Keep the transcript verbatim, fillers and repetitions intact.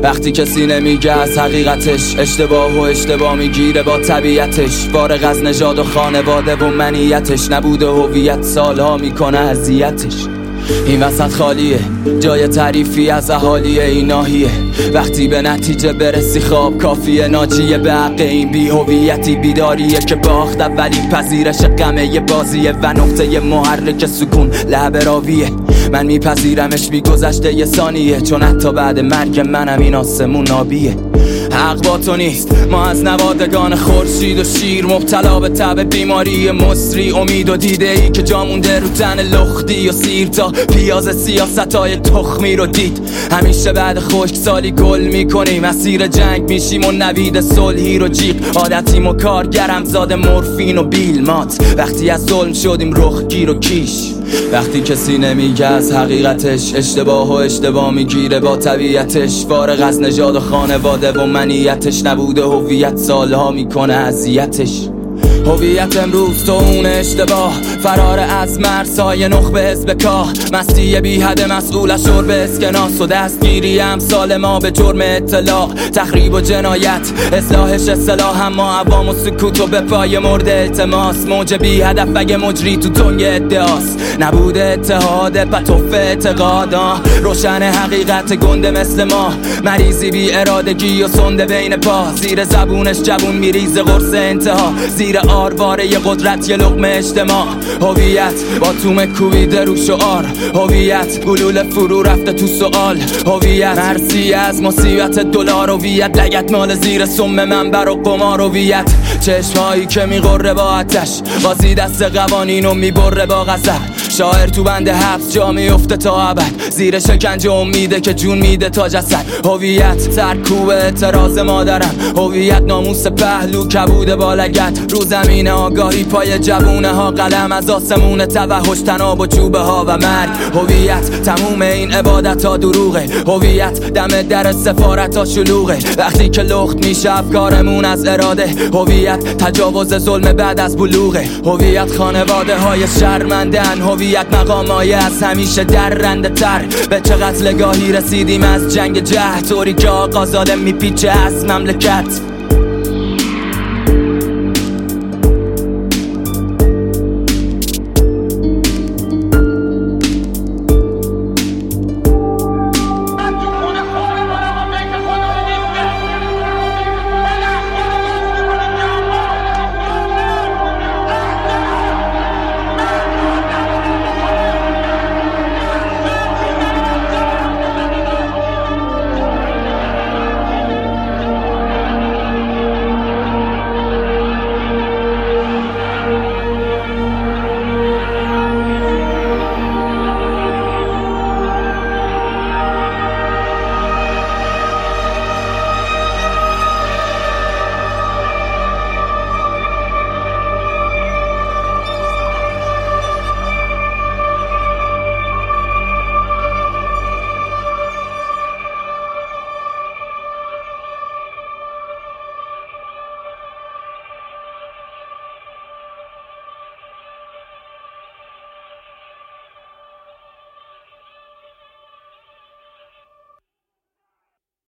وقتی کسی نمیگه از حقیقتش، اشتباه و اشتباه میگیره با طبیعتش. فارغ از نژاد و خانواده و منیتش، نبوده هویت سالها میکنه اذیتش. این وسط خالیه، جای تعریفی از اهالیه این ناحیه. وقتی به نتیجه برسی خواب کافیه، ناجیه به حق این بی هویتی. بیداریه که باخت ولی پذیرش غمه یه بازیه و نقطه محرک سکون لب راویه. من میپذیرمش بی گذشته یه ثانیه، چون حتی بعد مرگ منم این آسمون نابیه. حق با تو نیست، ما از نوادگان خورشید و شیر، مبتلا به تب بیماری مصری. امید و دیده ای که جا مونده رو تن لختی و سیر، تا پیاز سیاستای تخمی رو دید. همیشه بعد خشک سالی گل میکنیم، مسیر جنگ میشیم و نوید صلحی رو جیغ. عادتیم و کارگرم زاده مورفین و بیلمات، وقتی از ظلم شدیم رخ گیر و کیش. وقتی کسی نمیگه از حقیقتش، اشتباه و اشتباه میگیره با طبیعتش. فارغ از نژاد و خانواده و منیتش، نبوده هویت سالها میکنه اذیتش. هویت امروز تو اون اشتباه، فرار از مرزهای نخبه حزب کاه. مستی بی حد مسئول از شرب اسکناس و دستگیری امثال ما به جرم اطلاع. تخریب و جنایت اصلاحش اصلاح، اما عوام و سکوت و به پای مرد التماس. موج بی هدف اگه مجری تو تنگ ادعاست، نبوده اتحاد پتوف اعتقادا. روشن حقیقت گنده مثل ما، مریضی بی ارادگی و سنده بین پا. زیر زبونش جوون میریزه قرص انتها، زیر آرواره ی قدرت یه لقمه اجتماع. هویت با تومه کوبیده رو شعار، هویت گلوله فرو رفته تو سوال. هویت مرسی از مصیبت دلار، هویت لگت مال زیر سم منبر و قمار. هویت چشمایی که میغره با آتش، بازی دست قوانین و میبره با غضب. شاعر تو بند حبس جا میفته تا ابد، زیر شکنجه امیده که جون میده تا جسد. هویت سرکوب اعتراض مادرم، هویت ناموس پهلو کبود با لگت. رو زمین آگاهی پای جوونه ها، قلم از آسمون توحش تناب و چوبه ها و مرگ. هویت تموم این عبادت ها دروغه، هویت دم در سفارت ها شلوغه. وقتی که لخت میشه افکارمون از اراده، هویت تجاوز ظلم بعد از بلوغه. هویت خانواده های شرمندن، هویت مقامای از همیشه درنده تر. به چه قتلگاهی رسیدیم از جنگ جهل، طوری که آقا ظالم میپیچه از مملکت.